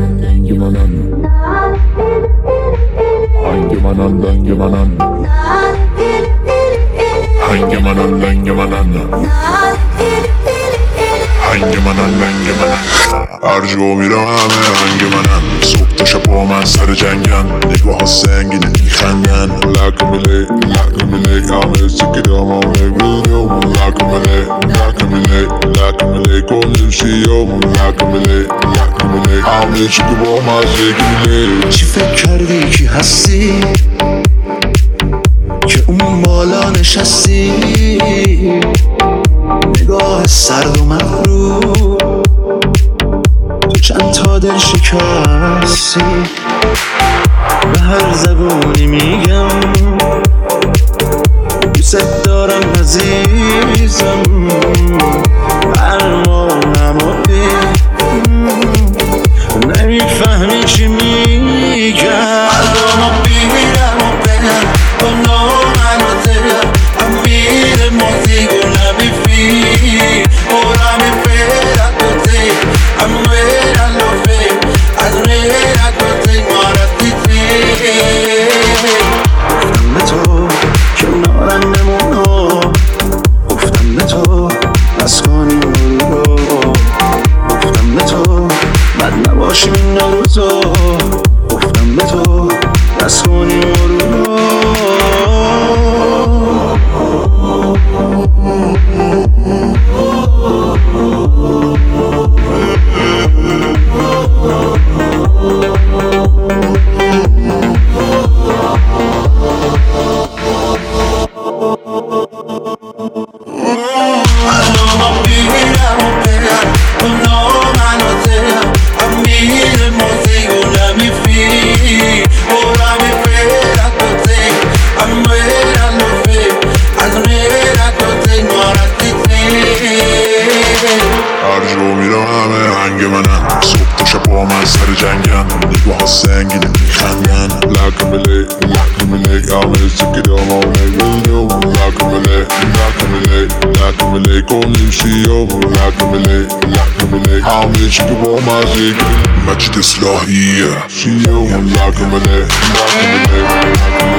هر جا میرم همه هنگ منن. صبح تا شب با من سر جنگن، نگاه ها سنگینه میخندن. لکمله همه سکرام همه بودم. لکمله کنیم شیام. لکمله همه چی که با مزه گیله. چی فکر کردی کی هستی که اون بالا نشستی؟ نگاه سرد و مغرور، تو چند تا دل شکستی. به هر زبونی میگم دوست دارم عزیزم، برمانم و نمیفهمی چی میگم. قلبمو بیرم و برم با نامن و دلم امیر موزیگو نمیفی ora mi pera tote amera lo fe azmera tote marati te گفتم به تو کنارم بمونو، گفتم به تو بس کنیم رو، گفتم به تو بد نباشیم این روزو، گفتم به تو بس کنیم رو. صبح تا شب با من سر جنگن، نگاه ها سنگینه میخندن. لکمله همه سکرام همه بودم. لکمله کنیم شیام. لکمله همه چی که با مزه گیله. مجید اصلاحیه شیام. لکمله